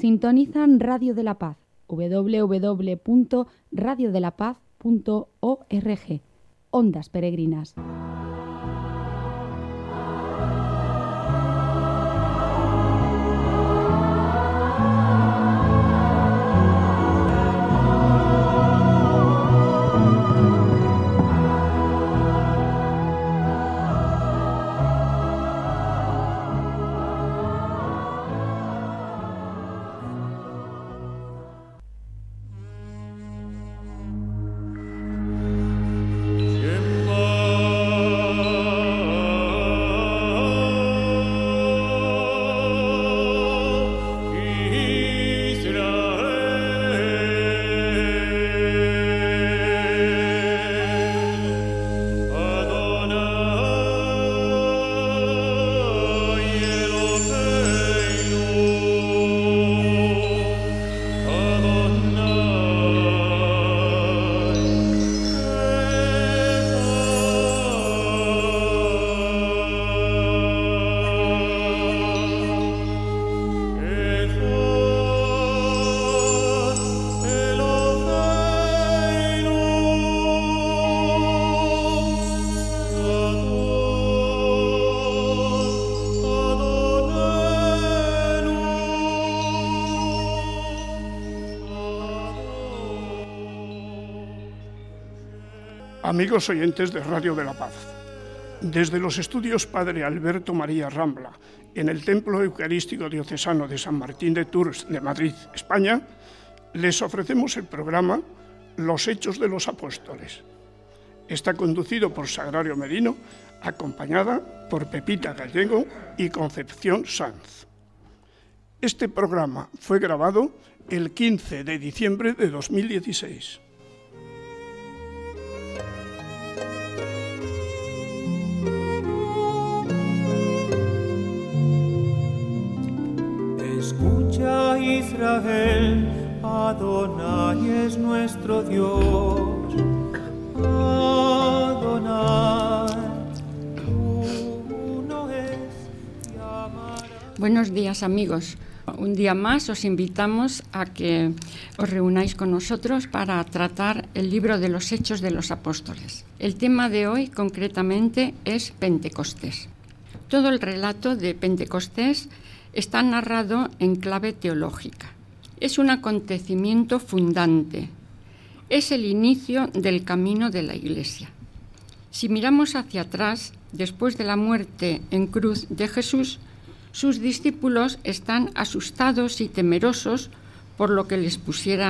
Sintonizan Radio de la Paz, www.radiodelapaz.org. Ondas Peregrinas. Amigos oyentes de Radio de la Paz, desde los estudios Padre Alberto María Rambla, en el Templo Eucarístico Diocesano de San Martín de Tours de Madrid, España, les ofrecemos el programa Los Hechos de los Apóstoles. Está conducido por Sagrario Merino, acompañada por Pepita Gallego y Concepción Sanz. Este programa fue grabado el 15 de diciembre de 2016. Escucha, Israel, Adonai es nuestro Dios. Adonai, uno es y amarás. Buenos días, amigos. Un día más os invitamos a que os reunáis con nosotros para tratar el libro de los Hechos de los Apóstoles. El tema de hoy, concretamente, es Pentecostés. Todo el relato de Pentecostés está narrado en clave teológica. Es un acontecimiento fundante. Es el inicio del camino de la Iglesia. Si miramos hacia atrás, después de la muerte en cruz de Jesús, sus discípulos están asustados y temerosos por lo que les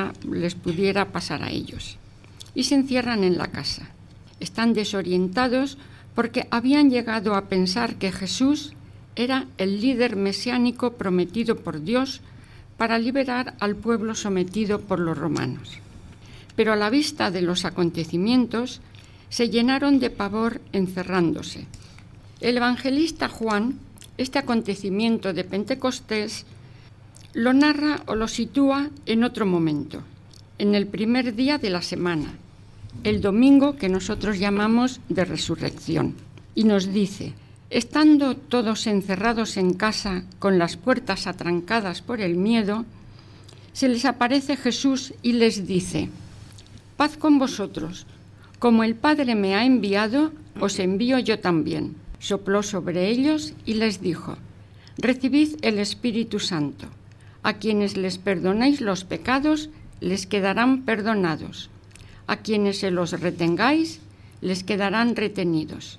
pudiera pasar a ellos. Y se encierran en la casa. Están desorientados porque habían llegado a pensar que Jesús era el líder mesiánico prometido por Dios para liberar al pueblo sometido por los romanos. Pero a la vista de los acontecimientos, se llenaron de pavor encerrándose. El evangelista Juan, este acontecimiento de Pentecostés, lo narra o lo sitúa en otro momento, en el primer día de la semana, el domingo que nosotros llamamos de Resurrección, y nos dice: estando todos encerrados en casa con las puertas atrancadas por el miedo, se les aparece Jesús y les dice: paz con vosotros, como el Padre me ha enviado, os envío yo también. Sopló sobre ellos y les dijo: recibid el Espíritu Santo. A quienes les perdonéis los pecados, les quedarán perdonados. A quienes se los retengáis, les quedarán retenidos.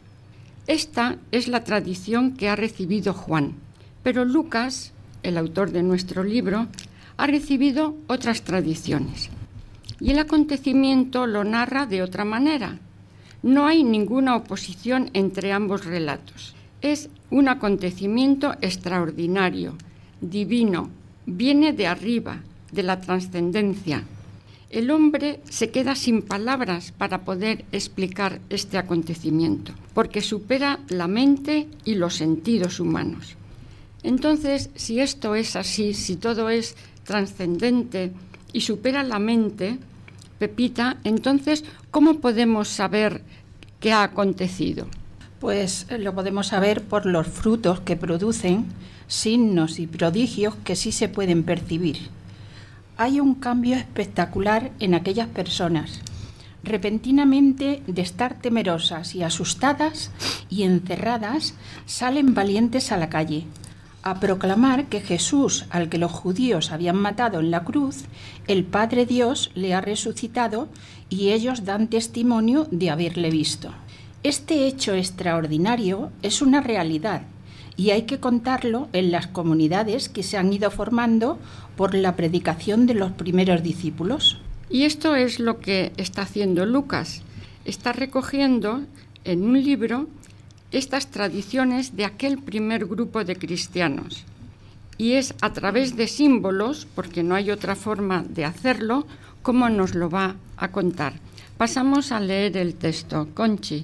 Esta es la tradición que ha recibido Juan, pero Lucas, el autor de nuestro libro, ha recibido otras tradiciones. Y el acontecimiento lo narra de otra manera. No hay ninguna oposición entre ambos relatos. Es un acontecimiento extraordinario, divino, viene de arriba, de la trascendencia. El hombre se queda sin palabras para poder explicar este acontecimiento, porque supera la mente y los sentidos humanos. Entonces, si esto es así, si todo es trascendente y supera la mente, Pepita, entonces, ¿cómo podemos saber qué ha acontecido? Pues lo podemos saber por los frutos que producen, signos y prodigios que sí se pueden percibir. Hay un cambio espectacular en aquellas personas. Repentinamente, de estar temerosas y asustadas y encerradas, salen valientes a la calle, a proclamar que Jesús, al que los judíos habían matado en la cruz, el Padre Dios le ha resucitado y ellos dan testimonio de haberle visto. Este hecho extraordinario es una realidad y hay que contarlo en las comunidades que se han ido formando por la predicación de los primeros discípulos. Y esto es lo que está haciendo Lucas. Está recogiendo en un libro estas tradiciones de aquel primer grupo de cristianos. Y es a través de símbolos, porque no hay otra forma de hacerlo, como nos lo va a contar. Pasamos a leer el texto. Conchi,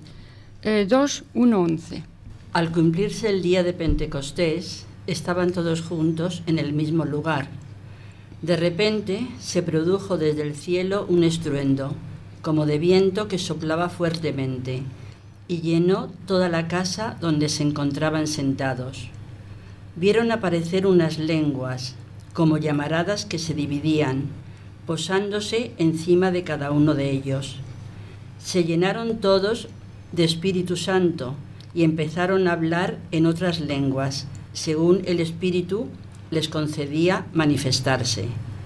2:1-11. Al cumplirse el día de Pentecostés, estaban todos juntos en el mismo lugar. De repente se produjo desde el cielo un estruendo, como de viento que soplaba fuertemente, y llenó toda la casa donde se encontraban sentados. Vieron aparecer unas lenguas, como llamaradas que se dividían, posándose encima de cada uno de ellos. Se llenaron todos de Espíritu Santo y empezaron a hablar en otras lenguas, según el Espíritu les concedía manifestarse.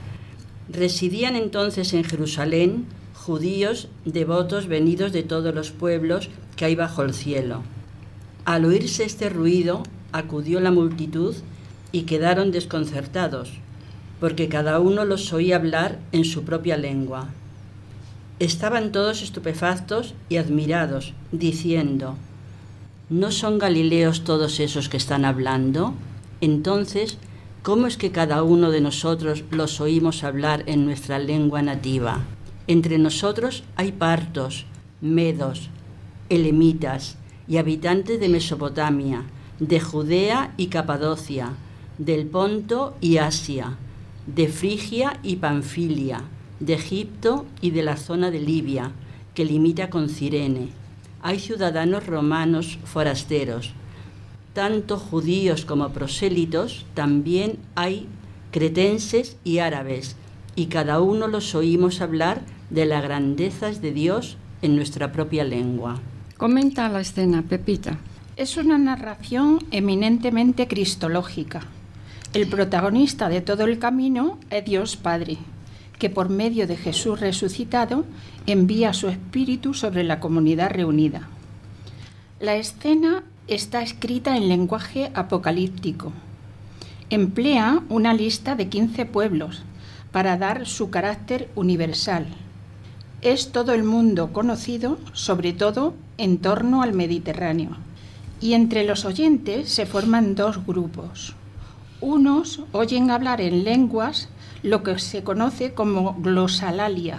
Residían entonces en Jerusalén judíos devotos venidos de todos los pueblos que hay bajo el cielo. Al oírse este ruido, acudió la multitud y quedaron desconcertados, porque cada uno los oía hablar en su propia lengua. Estaban todos estupefactos y admirados, diciendo: ¿no son galileos todos esos que están hablando? Entonces, ¿cómo es que cada uno de nosotros los oímos hablar en nuestra lengua nativa? Entre nosotros hay partos, medos, elemitas y habitantes de Mesopotamia, de Judea y Capadocia, del Ponto y Asia, de Frigia y Panfilia, de Egipto y de la zona de Libia, que limita con Cirene. Hay ciudadanos romanos forasteros, tanto judíos como prosélitos, también hay cretenses y árabes, y cada uno los oímos hablar de las grandezas de Dios en nuestra propia lengua. Comenta la escena, Pepita. Es una narración eminentemente cristológica. El protagonista de todo el camino es Dios Padre, que por medio de Jesús resucitado envía su Espíritu sobre la comunidad reunida. La escena está escrita en lenguaje apocalíptico. Emplea una lista de 15 pueblos para dar su carácter universal. Es todo el mundo conocido, sobre todo en torno al Mediterráneo. Y entre los oyentes se forman dos grupos. Unos oyen hablar en lenguas lo que se conoce como glosalalia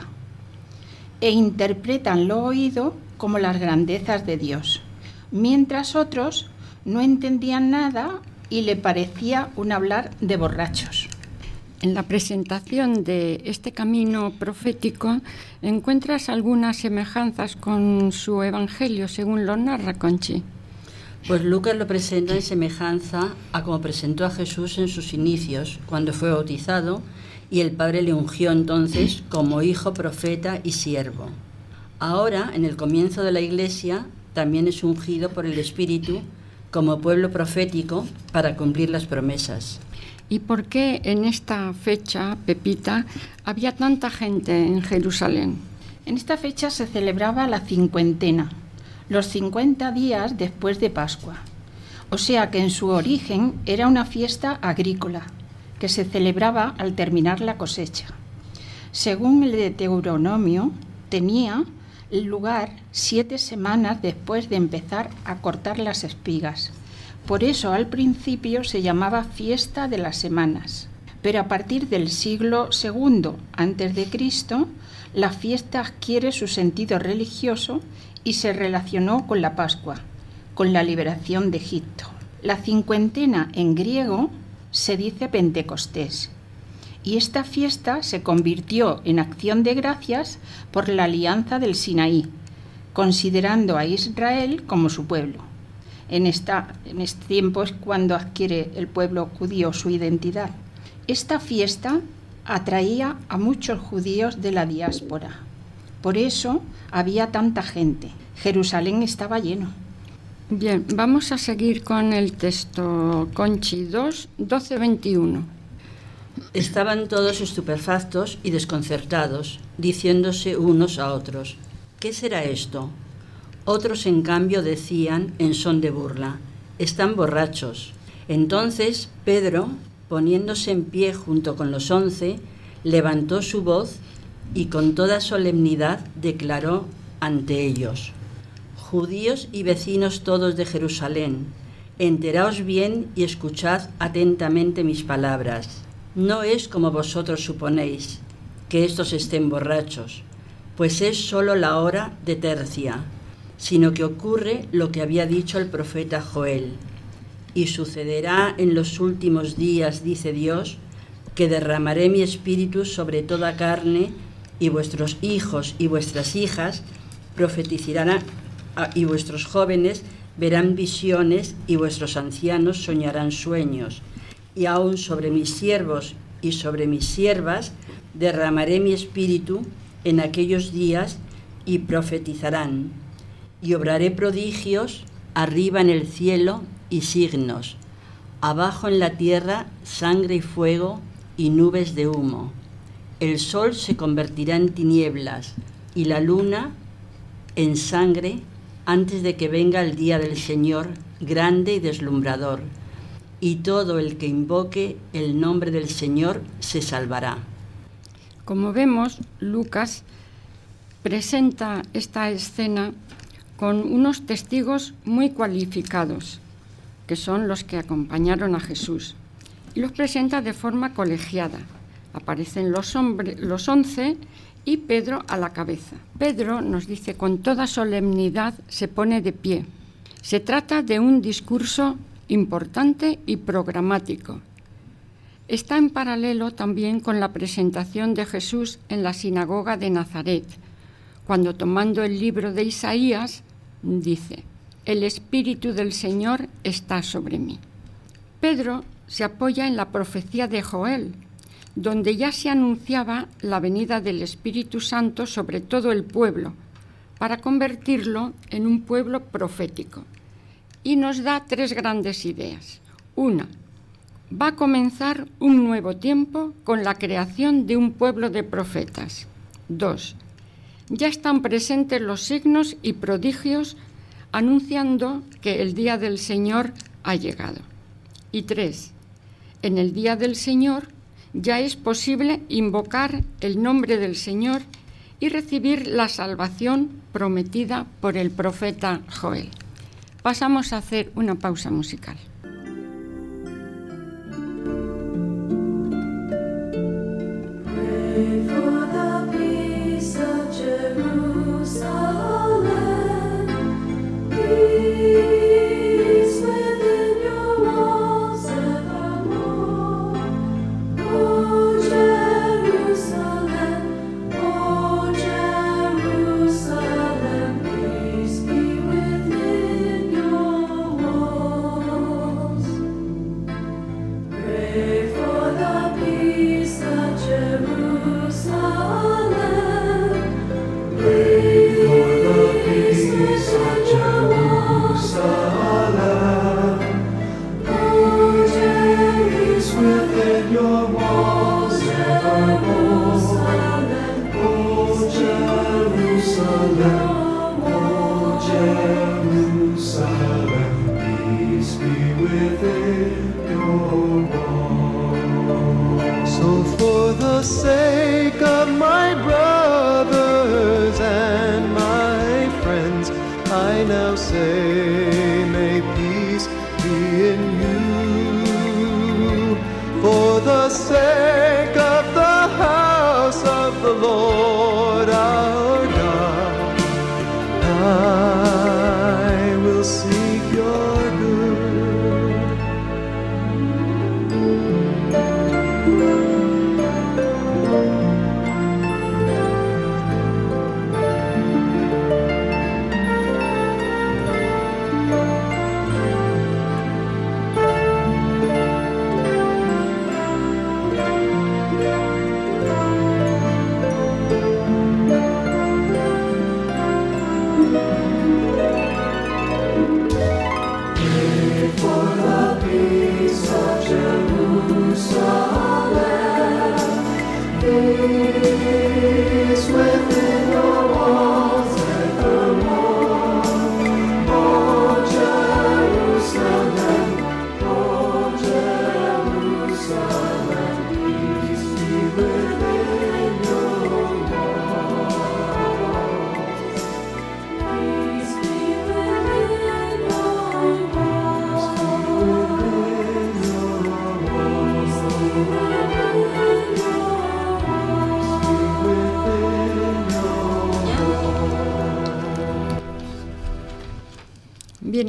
e interpretan lo oído como las grandezas de Dios, mientras otros no entendían nada y le parecía un hablar de borrachos. En la presentación de este camino profético encuentras algunas semejanzas con su evangelio, según lo narra Conchi. Pues Lucas lo presenta en semejanza a como presentó a Jesús en sus inicios, cuando fue bautizado, y el Padre le ungió entonces como hijo, profeta y siervo. Ahora, en el comienzo de la Iglesia, también es ungido por el Espíritu como pueblo profético para cumplir las promesas. ¿Y por qué en esta fecha, Pepita, había tanta gente en Jerusalén? En esta fecha se celebraba la cincuentena, los 50 días después de Pascua. O sea que en su origen era una fiesta agrícola que se celebraba al terminar la cosecha. Según el Deuteronomio, tenía lugar 7 semanas después de empezar a cortar las espigas. Por eso al principio se llamaba Fiesta de las Semanas. Pero a partir del siglo II a.C., la fiesta adquiere su sentido religioso y se relacionó con la Pascua, con la liberación de Egipto. La cincuentena en griego se dice Pentecostés, y esta fiesta se convirtió en acción de gracias por la alianza del Sinaí, considerando a Israel como su pueblo. En este tiempo es cuando adquiere el pueblo judío su identidad. Esta fiesta atraía a muchos judíos de la diáspora. Por eso había tanta gente. Jerusalén estaba lleno. Bien, vamos a seguir con el texto, Conchi 2, 12-21. Estaban todos estupefactos y desconcertados, diciéndose unos a otros: ¿qué será esto? Otros, en cambio, decían en son de burla: están borrachos. Entonces Pedro, poniéndose en pie junto con los 11, levantó su voz y con toda solemnidad declaró ante ellos: judíos y vecinos todos de Jerusalén, enteraos bien y escuchad atentamente mis palabras. No es como vosotros suponéis, que estos estén borrachos, pues es solo la hora de tercia, sino que ocurre lo que había dicho el profeta Joel. Y sucederá en los últimos días, dice Dios, que derramaré mi espíritu sobre toda carne, y vuestros hijos y vuestras hijas profetizarán, y vuestros jóvenes verán visiones, y vuestros ancianos soñarán sueños. Y aún sobre mis siervos y sobre mis siervas derramaré mi espíritu en aquellos días, y profetizarán. Y obraré prodigios arriba en el cielo y signos, abajo en la tierra sangre y fuego y nubes de humo. El sol se convertirá en tinieblas y la luna en sangre antes de que venga el día del Señor grande y deslumbrador. Y todo el que invoque el nombre del Señor se salvará. Como vemos, Lucas presenta esta escena con unos testigos muy cualificados, que son los que acompañaron a Jesús, y los presenta de forma colegiada. Aparecen los 11 y Pedro a la cabeza. Pedro, nos dice, con toda solemnidad se pone de pie. Se trata de un discurso importante y programático. Está en paralelo también con la presentación de Jesús en la sinagoga de Nazaret, cuando, tomando el libro de Isaías, dice: el Espíritu del Señor está sobre mí. Pedro se apoya en la profecía de Joel, donde ya se anunciaba la venida del Espíritu Santo sobre todo el pueblo, para convertirlo en un pueblo profético. Y nos da 3 grandes ideas. Una, va a comenzar un nuevo tiempo con la creación de un pueblo de profetas. 2, ya están presentes los signos y prodigios anunciando que el día del Señor ha llegado. Y 3, en el día del Señor ya es posible invocar el nombre del Señor y recibir la salvación prometida por el profeta Joel. Pasamos a hacer una pausa musical.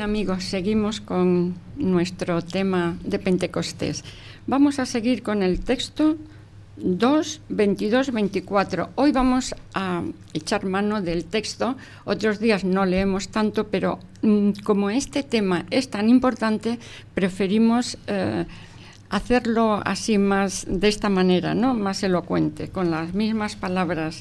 amigos, seguimos con nuestro tema de Pentecostés. Vamos a seguir con el texto 2, 22, 24. Hoy vamos a echar mano del texto. Otros días no leemos tanto, pero como este tema es tan importante, preferimos hacerlo así más de esta manera, ¿no? Más elocuente, con las mismas palabras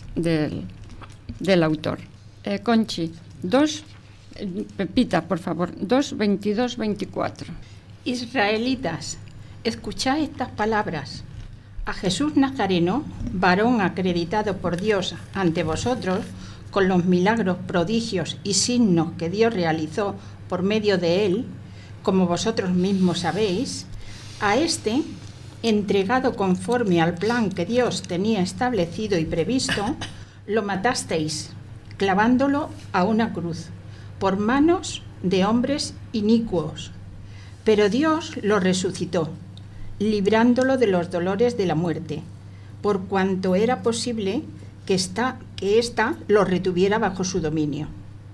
del autor. Conchi, 2, Pepita, por favor, 2, 22, 24. Israelitas, escuchad estas palabras. A Jesús Nazareno, varón acreditado por Dios ante vosotros, con los milagros, prodigios y signos que Dios realizó por medio de él, como vosotros mismos sabéis, a este, entregado conforme al plan que Dios tenía establecido y previsto, lo matasteis, clavándolo a una cruz, por manos de hombres inicuos. Pero Dios lo resucitó, librándolo de los dolores de la muerte, por cuanto era posible que ésta lo retuviera bajo su dominio.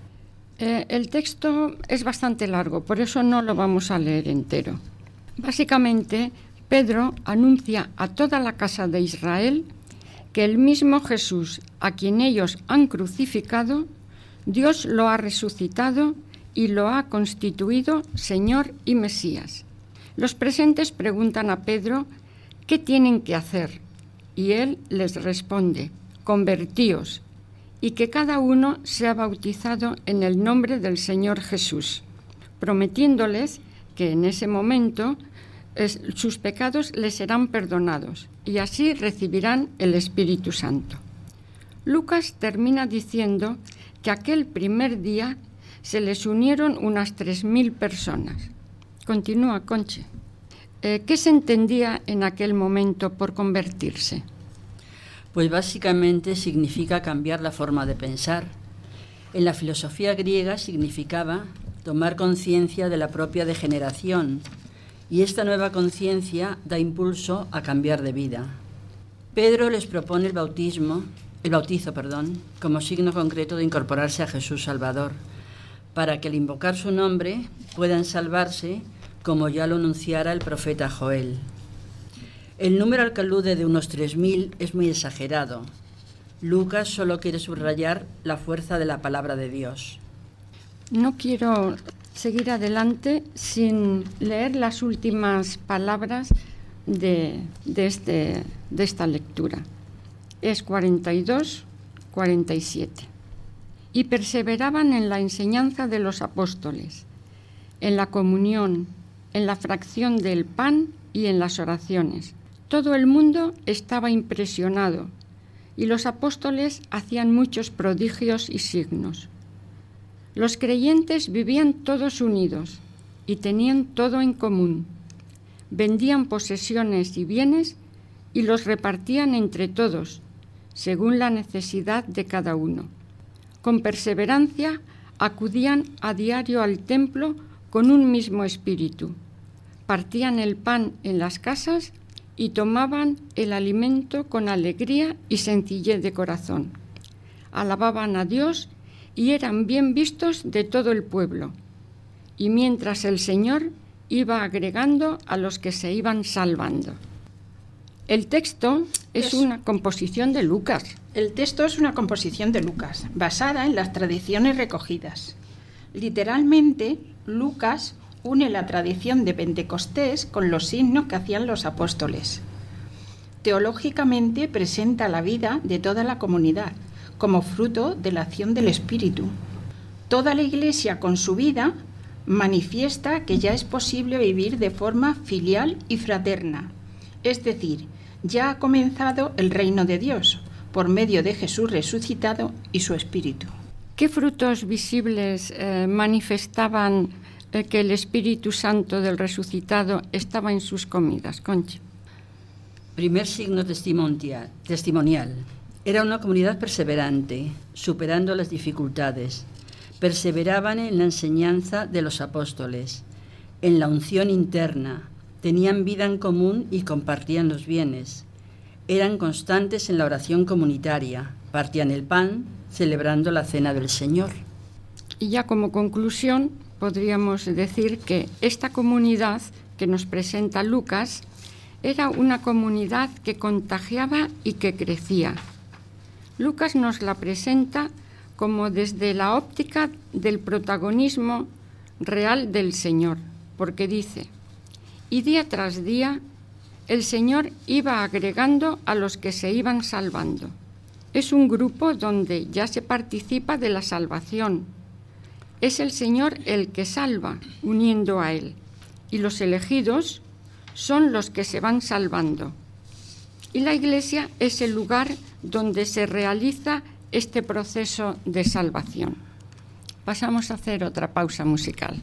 El texto es bastante largo, por eso no lo vamos a leer entero. Básicamente, Pedro anuncia a toda la casa de Israel que el mismo Jesús, a quien ellos han crucificado, Dios lo ha resucitado y lo ha constituido Señor y Mesías. Los presentes preguntan a Pedro qué tienen que hacer, y él les responde: convertíos, y que cada uno sea bautizado en el nombre del Señor Jesús, prometiéndoles que en ese momento sus pecados les serán perdonados, y así recibirán el Espíritu Santo. Lucas termina diciendo que aquel primer día se les unieron unas 3.000 personas. Continúa, Conche. ¿Qué se entendía en aquel momento por convertirse? Pues básicamente significa cambiar la forma de pensar. En la filosofía griega significaba tomar conciencia de la propia degeneración, y esta nueva conciencia da impulso a cambiar de vida. Pedro les propone el bautizo, como signo concreto de incorporarse a Jesús Salvador, para que al invocar su nombre puedan salvarse, como ya lo anunciara el profeta Joel. El número al que alude de unos 3.000 es muy exagerado. Lucas solo quiere subrayar la fuerza de la palabra de Dios. No quiero seguir adelante sin leer las últimas palabras de esta lectura. Es 42, 47. Y perseveraban en la enseñanza de los apóstoles, en la comunión, en la fracción del pan y en las oraciones. Todo el mundo estaba impresionado y los apóstoles hacían muchos prodigios y signos. Los creyentes vivían todos unidos y tenían todo en común. Vendían posesiones y bienes y los repartían entre todos, según la necesidad de cada uno. Con perseverancia acudían a diario al templo con un mismo espíritu. Partían el pan en las casas y tomaban el alimento con alegría y sencillez de corazón. Alababan a Dios y eran bien vistos de todo el pueblo. Y mientras el Señor iba agregando a los que se iban salvando. El texto es una composición de Lucas. El texto es una composición de Lucas, basada en las tradiciones recogidas. Literalmente, Lucas une la tradición de Pentecostés con los signos que hacían los apóstoles. Teológicamente presenta la vida de toda la comunidad como fruto de la acción del Espíritu. Toda la Iglesia con su vida manifiesta que ya es posible vivir de forma filial y fraterna, es decir, ya ha comenzado el reino de Dios por medio de Jesús resucitado y su Espíritu. ¿Qué frutos visibles manifestaban que el Espíritu Santo del resucitado estaba en sus comidas, Conchi? Primer signo testimonial. Era una comunidad perseverante, superando las dificultades. Perseveraban en la enseñanza de los apóstoles, en la unción interna, tenían vida en común y compartían los bienes. Eran constantes en la oración comunitaria, partían el pan, celebrando la cena del Señor. Y ya como conclusión, podríamos decir que esta comunidad que nos presenta Lucas era una comunidad que contagiaba y que crecía. Lucas nos la presenta como desde la óptica del protagonismo real del Señor, porque dice: y día tras día el Señor iba agregando a los que se iban salvando. Es un grupo donde ya se participa de la salvación. Es el Señor el que salva, uniendo a Él, y los elegidos son los que se van salvando. Y la Iglesia es el lugar donde se realiza este proceso de salvación. Pasamos a hacer otra pausa musical.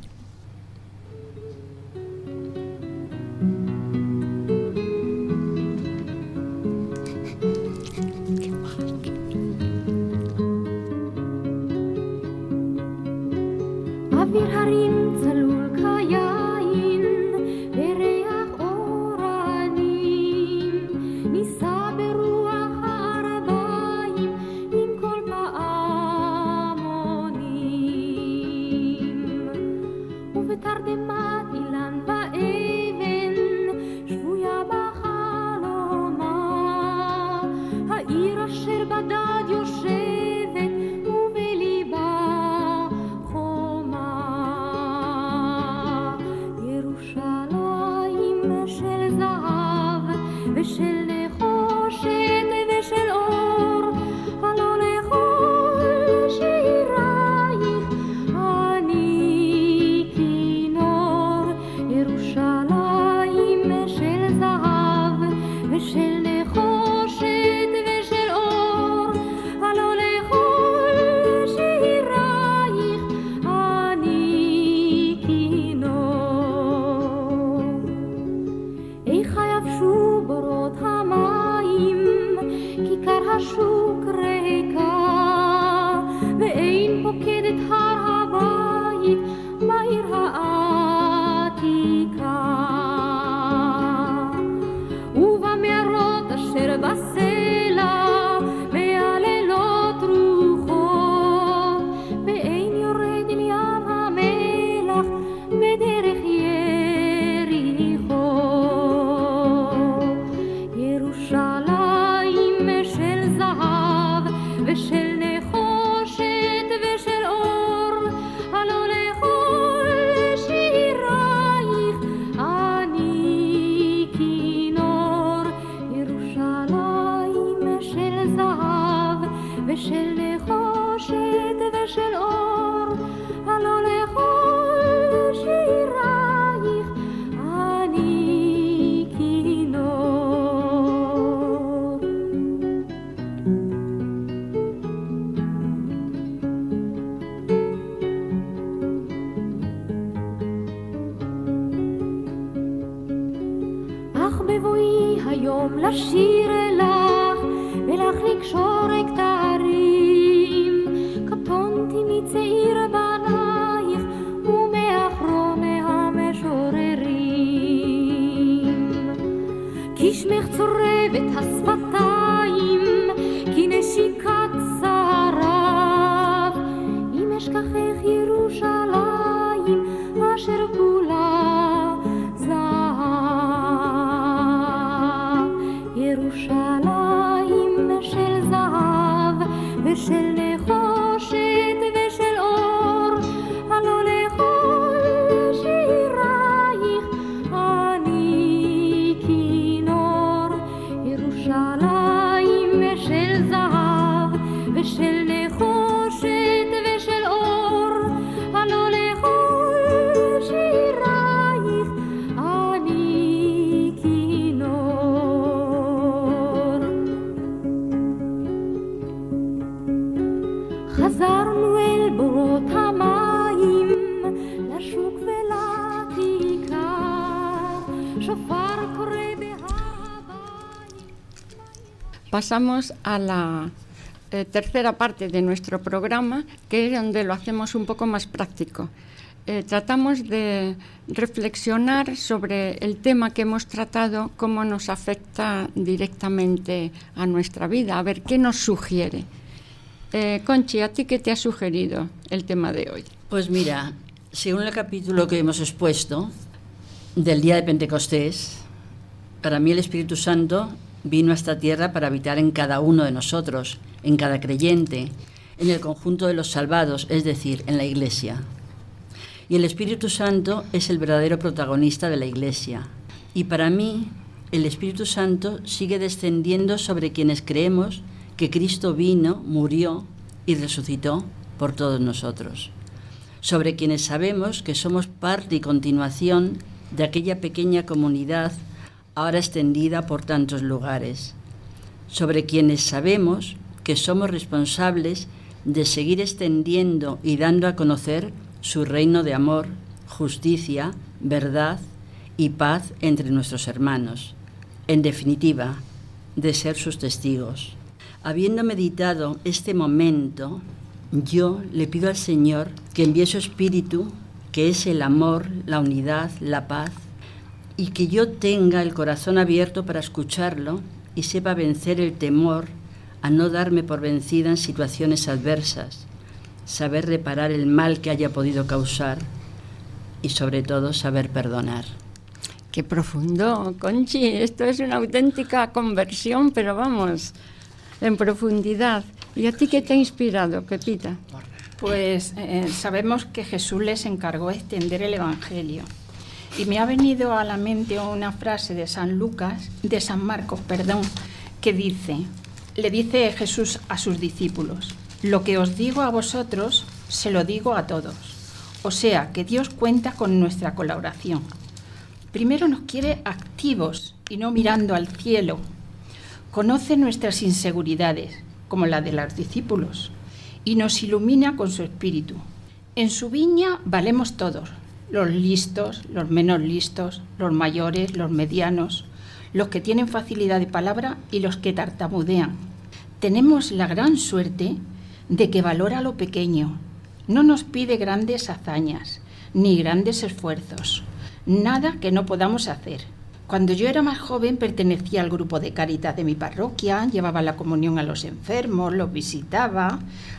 Pasamos a la tercera parte de nuestro programa, que es donde lo hacemos un poco más práctico. Tratamos de reflexionar sobre el tema que hemos tratado, cómo nos afecta directamente a nuestra vida, a ver qué nos sugiere. Conchi, ¿a ti qué te ha sugerido el tema de hoy? Pues mira, Según el capítulo que hemos expuesto del día de Pentecostés, para mí el Espíritu Santo vino a esta tierra para habitar en cada uno de nosotros, en cada creyente, en el conjunto de los salvados, es decir, en la Iglesia. Y el Espíritu Santo es el verdadero protagonista de la Iglesia. Y para mí, el Espíritu Santo sigue descendiendo sobre quienes creemos que Cristo vino, murió y resucitó por todos nosotros. Sobre quienes sabemos que somos parte y continuación de aquella pequeña comunidad ahora extendida por tantos lugares. Sobre quienes sabemos que somos responsables de seguir extendiendo y dando a conocer su reino de amor, justicia, verdad y paz entre nuestros hermanos. En definitiva, de ser sus testigos. Habiendo meditado este momento, yo le pido al Señor que envíe su Espíritu, que es el amor, la unidad, la paz, y que yo tenga el corazón abierto para escucharlo y sepa vencer el temor a no darme por vencida en situaciones adversas, saber reparar el mal que haya podido causar y sobre todo saber perdonar. Qué profundo, Conchi. Esto es una auténtica conversión, pero vamos, en profundidad. ¿Y a ti qué te ha inspirado, Pepita? Pues sabemos que Jesús les encargó extender el Evangelio. Y me ha venido a la mente una frase de San Marcos, que dice, le dice Jesús a sus discípulos, lo que os digo a vosotros, se lo digo a todos. O sea, que Dios cuenta con nuestra colaboración. Primero nos quiere activos y no mirando al cielo. Conoce nuestras inseguridades, como la de los discípulos, y nos ilumina con su espíritu. En su viña valemos todos, los listos, los menos listos, los mayores, los medianos, los que tienen facilidad de palabra y los que tartamudean. Tenemos la gran suerte de que valora lo pequeño, no nos pide grandes hazañas, ni grandes esfuerzos, nada que no podamos hacer. Cuando yo era más joven pertenecía al grupo de Cáritas de mi parroquia, llevaba la comunión a los enfermos, los visitaba,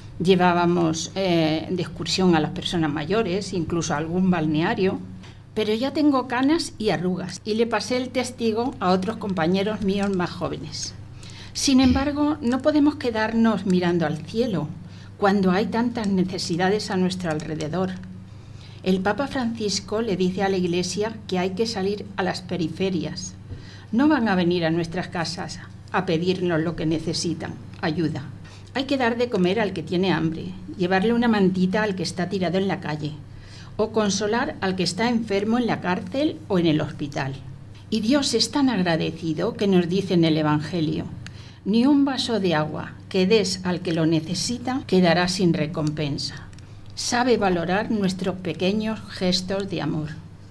llevábamos de excursión a las personas mayores, incluso a algún balneario, pero ya tengo canas y arrugas y le pasé el testigo a otros compañeros míos más jóvenes. Sin embargo, no podemos quedarnos mirando al cielo cuando hay tantas necesidades a nuestro alrededor. El Papa Francisco le dice a la Iglesia que hay que salir a las periferias. No van a venir a nuestras casas a pedirnos lo que necesitan, ayuda. Hay que dar de comer al que tiene hambre, llevarle una mantita al que está tirado en la calle, o consolar al que está enfermo en la cárcel o en el hospital. Y Dios es tan agradecido que nos dice en el Evangelio, ni un vaso de agua que des al que lo necesita quedará sin recompensa. Sabe valorar nuestros pequeños gestos de amor.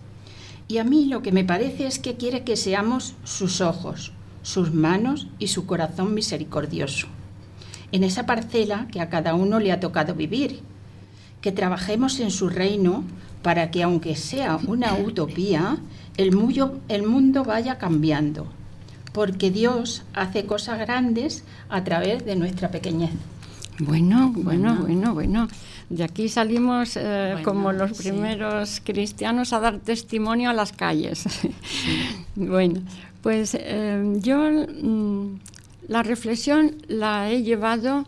Y a mí lo que me parece es que quiere que seamos sus ojos, sus manos y su corazón misericordioso. En esa parcela que a cada uno le ha tocado vivir, que trabajemos en su reino para que, aunque sea una utopía, el mundo vaya cambiando, porque Dios hace cosas grandes a través de nuestra pequeñez. Bueno. De aquí salimos como los primeros cristianos a dar testimonio a las calles. Bueno, pues yo la reflexión la he llevado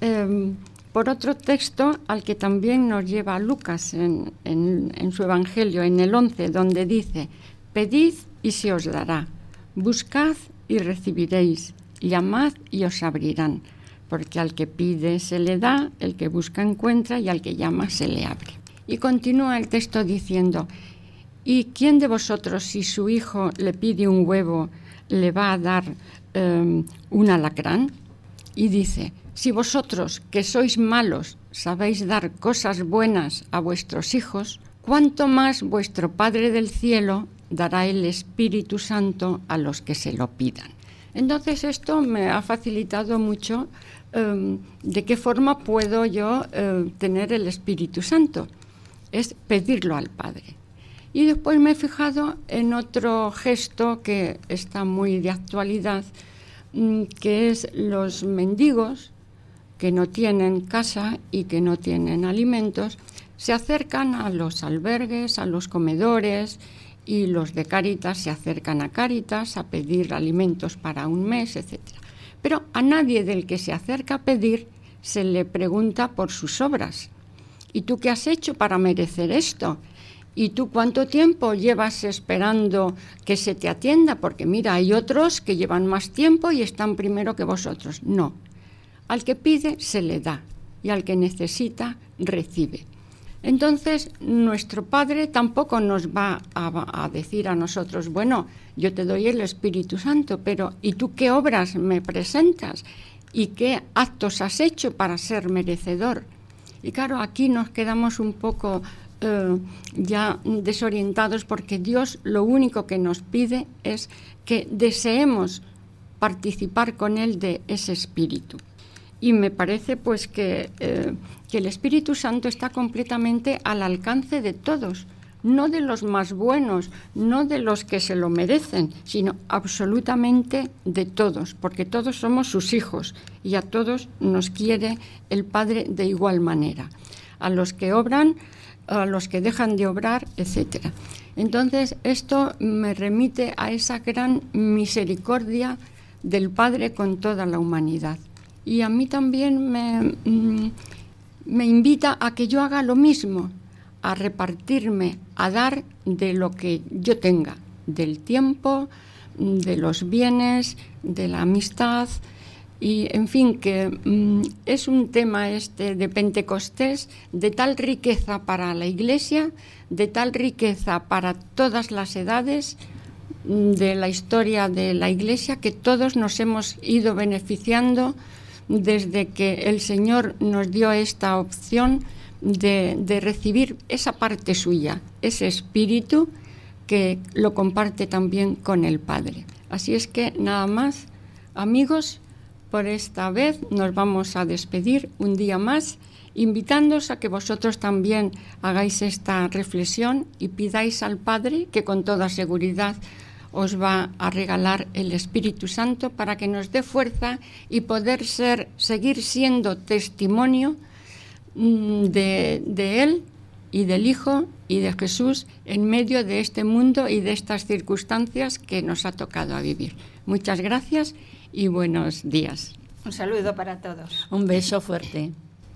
por otro texto al que también nos lleva Lucas en su Evangelio, en el 11, donde dice, pedid y se os dará, buscad y recibiréis, llamad y os abrirán. Porque al que pide se le da, el que busca encuentra y al que llama se le abre. Y continúa el texto diciendo, ¿y quién de vosotros si su hijo le pide un huevo le va a dar un alacrán? Y dice, si vosotros que sois malos sabéis dar cosas buenas a vuestros hijos, ¿cuánto más vuestro Padre del cielo dará el Espíritu Santo a los que se lo pidan? Entonces esto me ha facilitado mucho de qué forma puedo yo tener el Espíritu Santo. Es pedirlo al Padre. Y después me he fijado en otro gesto que está muy de actualidad, que es los mendigos que no tienen casa y que no tienen alimentos, se acercan a los albergues, a los comedores, y los de Cáritas se acercan a Cáritas a pedir alimentos para un mes, etc. Pero a nadie del que se acerca a pedir se le pregunta por sus obras. ¿Y tú qué has hecho para merecer esto? ¿Y tú cuánto tiempo llevas esperando que se te atienda? Porque mira, hay otros que llevan más tiempo y están primero que vosotros. No. Al que pide se le da y al que necesita recibe. Entonces, nuestro Padre tampoco nos va a decir a nosotros, bueno, yo te doy el Espíritu Santo, pero ¿y tú qué obras me presentas? ¿Y qué actos has hecho para ser merecedor? Y claro, aquí nos quedamos un poco ya desorientados, porque Dios lo único que nos pide es que deseemos participar con Él de ese Espíritu. Y me parece pues que el Espíritu Santo está completamente al alcance de todos, no de los más buenos, no de los que se lo merecen, sino absolutamente de todos, porque todos somos sus hijos y a todos nos quiere el Padre de igual manera, a los que obran, a los que dejan de obrar, etc. Entonces, esto me remite a esa gran misericordia del Padre con toda la humanidad. Y a mí también me invita a que yo haga lo mismo, a repartirme, a dar de lo que yo tenga, del tiempo, de los bienes, de la amistad. Y, en fin, que es un tema este de Pentecostés de tal riqueza para la Iglesia, de tal riqueza para todas las edades de la historia de la Iglesia, que todos nos hemos ido beneficiando desde que el Señor nos dio esta opción de recibir esa parte suya, ese espíritu que lo comparte también con el Padre. Así es que nada más, amigos, por esta vez nos vamos a despedir un día más, invitándoos a que vosotros también hagáis esta reflexión y pidáis al Padre, que con toda seguridad os va a regalar el Espíritu Santo para que nos dé fuerza y poder seguir siendo testimonio de Él y del Hijo y de Jesús en medio de este mundo y de estas circunstancias que nos ha tocado a vivir. Muchas gracias y buenos días. Un saludo para todos. Un beso fuerte.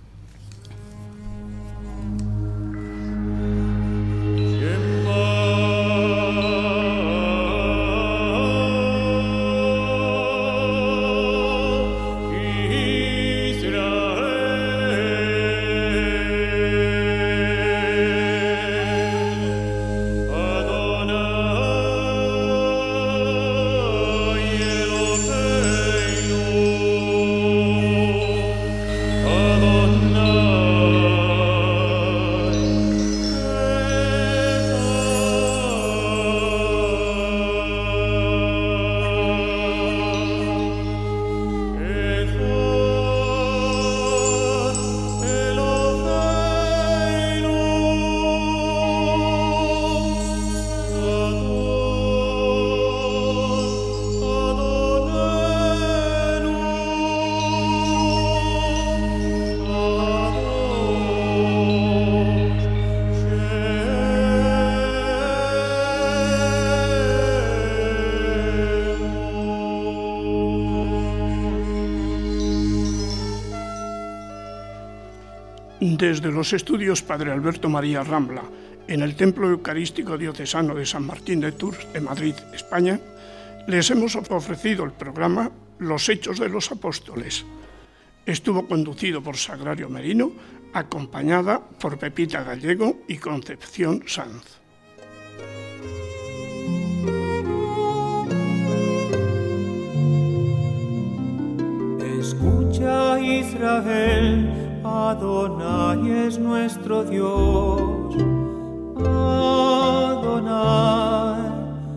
Desde los estudios Padre Alberto María Rambla, en el Templo Eucarístico Diocesano de San Martín de Tours, de Madrid, España, les hemos ofrecido el programa Los Hechos de los Apóstoles. Estuvo conducido por Sagrario Merino, acompañada por Pepita Gallego y Concepción Sanz. Escucha, Israel, Adonai es nuestro Dios. Adonai,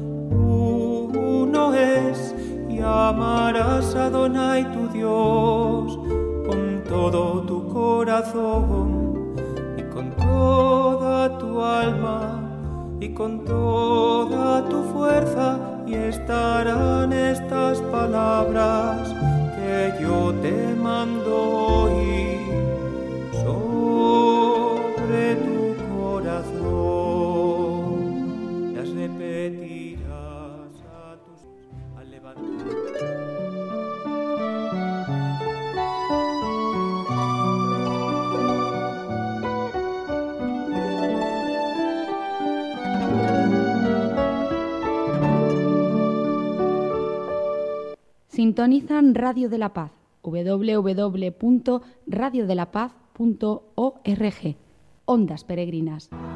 uno es, y amarás a Adonai tu Dios con todo tu corazón y con toda tu alma y con toda tu fuerza, y estarán estas palabras que yo te mando hoy sobre tu Sintonizan Radio de la Paz, www.radiodelapaz.org. Ondas Peregrinas.